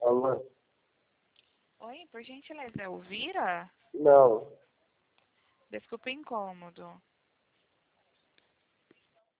Alô? Oi, por gentileza, é o Vira? Não. Desculpa o incômodo.